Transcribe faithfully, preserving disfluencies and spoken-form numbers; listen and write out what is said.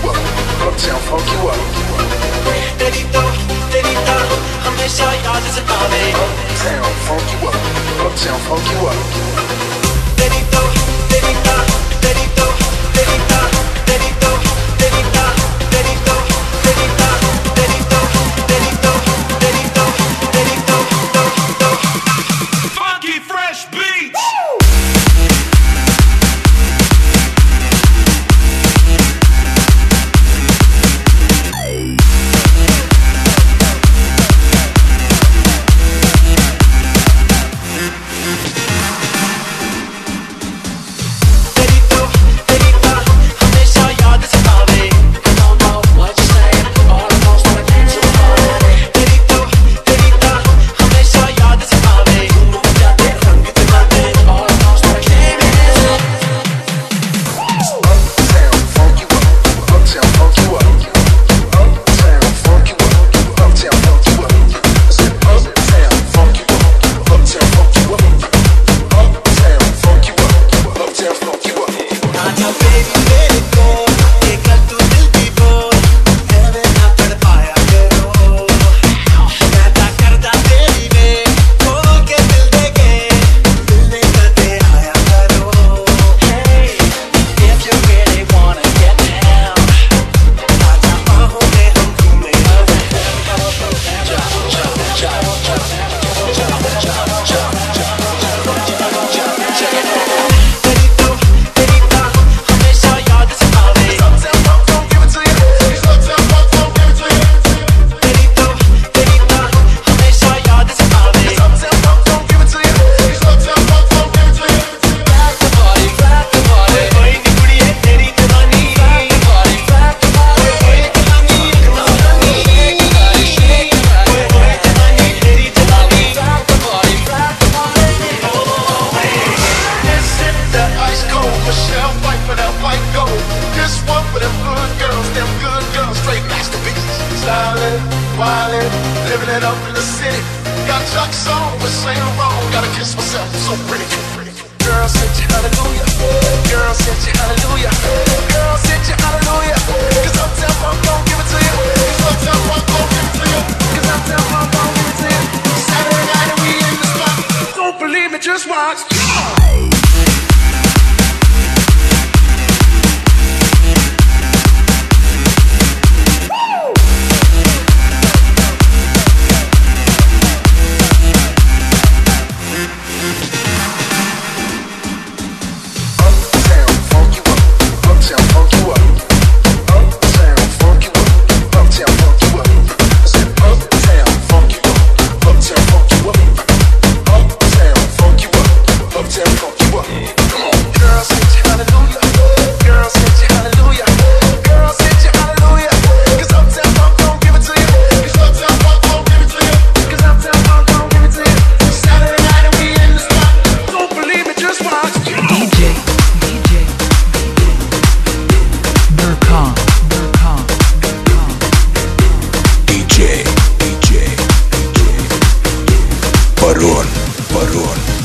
you up, uptown funk you up. तेरी तो तेरी तो हमेशा याद सतावे. Uptown funk you up, uptown funk you up. तेरी तो तेरी तो तेरी तो तेरी तो तेरी तो तेरी तो तेरी तो तेरी तो तेरी तो तेरी तो तेरी तो तेरी तो तो funky fresh beats. Living it up in the city. Got Chuck's on, but ain't wrong. Gotta kiss myself, so pretty. Girl, said you hallelujah. Girl, said you hallelujah. Girl, said you hallelujah. Cause uptown funk gon' give it to you. Cause uptown funk gon' give it to you. Cause uptown funk gon' give it to you. Saturday night and we in the spot. Don't believe me, just watch. Барон, барон.